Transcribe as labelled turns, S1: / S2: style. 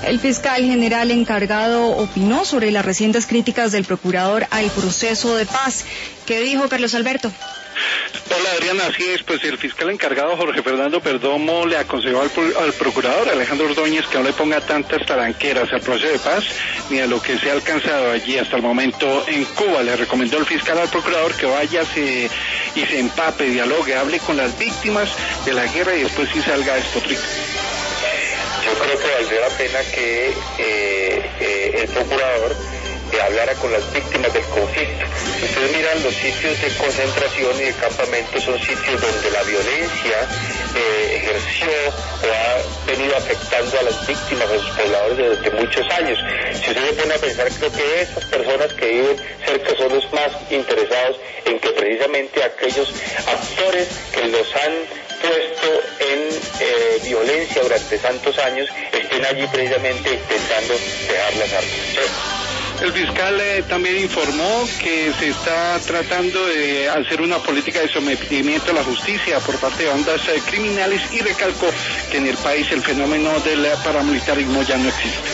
S1: El fiscal general encargado opinó sobre las recientes críticas del procurador al proceso de paz. ¿Qué dijo Carlos Alberto?
S2: Hola Adriana, así es, pues el fiscal encargado Jorge Fernando Perdomo le aconsejó al procurador Alejandro Ordóñez que no le ponga tantas taranqueras al proceso de paz ni a lo que se ha alcanzado allí hasta el momento en Cuba. Le recomendó el fiscal al procurador que vaya y se empape, dialogue, hable con las víctimas de la guerra y después sí salga despotricado.
S3: Yo creo que valdría la pena que el procurador hablara con las víctimas del conflicto. Si ustedes miran, los sitios de concentración y de campamento son sitios donde la violencia ejerció o ha venido afectando a las víctimas, a sus pobladores desde muchos años. Si ustedes se ponen a pensar, creo que esas personas que viven cerca son los más interesados en que precisamente aquellos actores que los han puesto en violencia durante tantos años estén allí precisamente intentando dejar las armas.
S2: El fiscal también informó que se está tratando de hacer una política de sometimiento a la justicia por parte de bandas criminales y recalcó que en el país el fenómeno del paramilitarismo ya no existe.